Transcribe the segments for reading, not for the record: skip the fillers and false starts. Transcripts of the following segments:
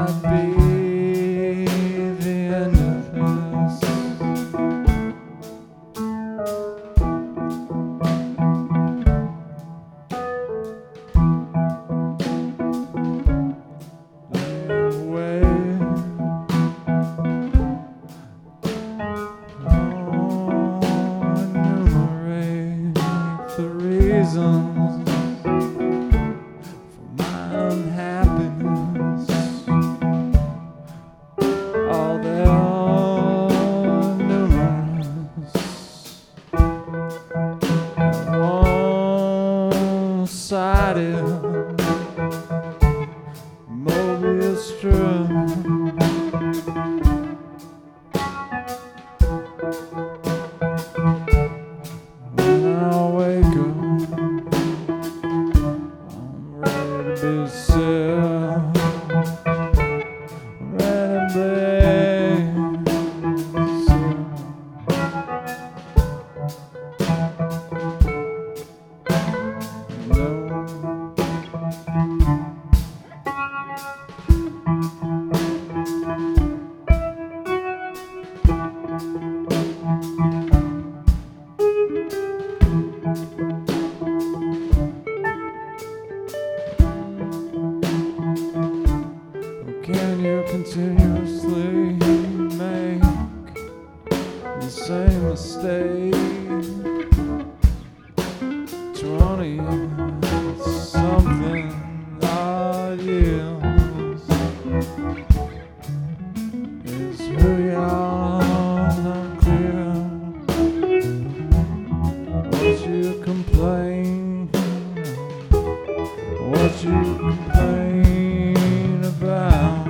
might be the end of this. Lay away, enumerate the reasons for my unhappiness. All they are numerous, one-sided Mobius strip. When I wake up, I'm ready to be still, ready to be still. No. Can you continuously make the same mistake? 20 something odd years is who you are, not clear. What you complain, what you complain about.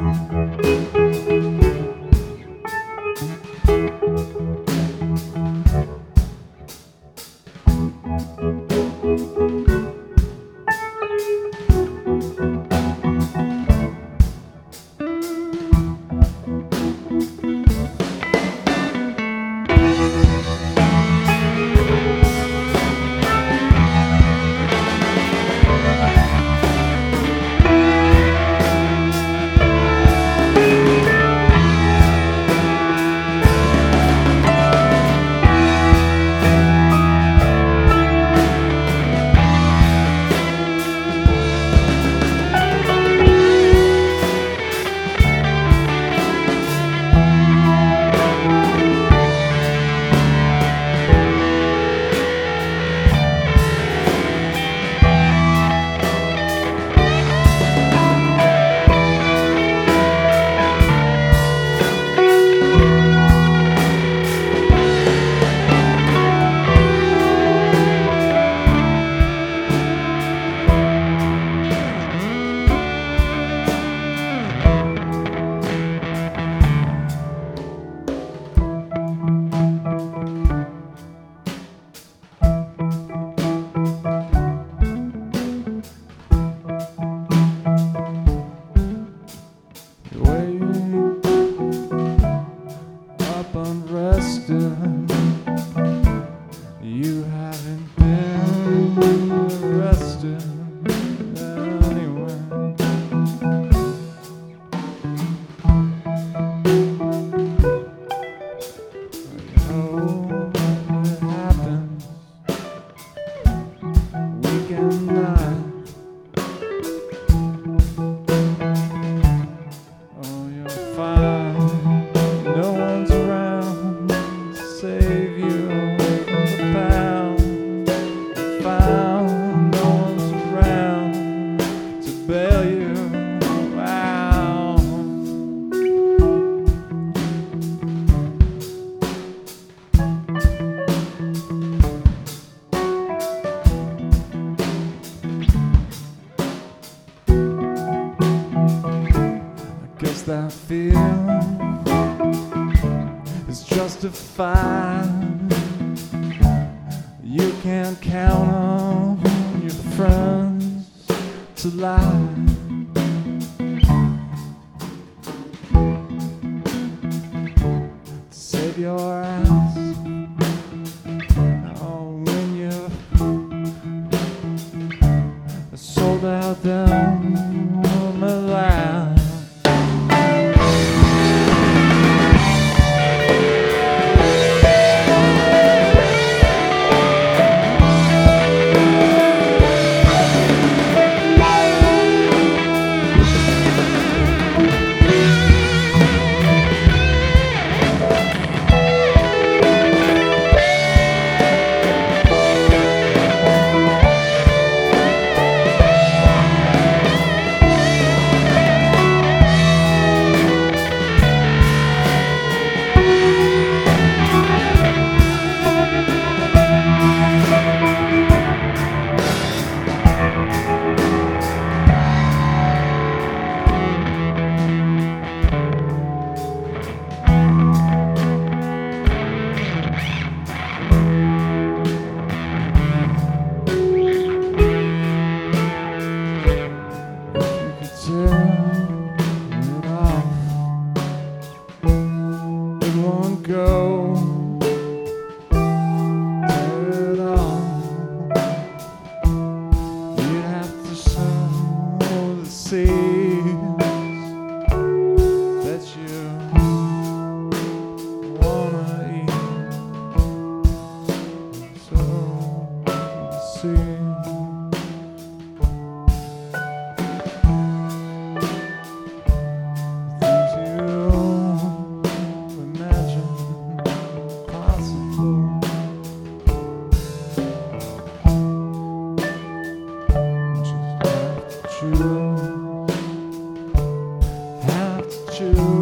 Unrested, you haven't been arrested anyway. I hope it happens weekend night. Oh, you're fine, no one's around to save you from the pound. I found no one's around to bail you out. I guess that feeling is justified. You can't count on your friends to lie. To save your ass. Oh, when you sold out them on the line. shoes.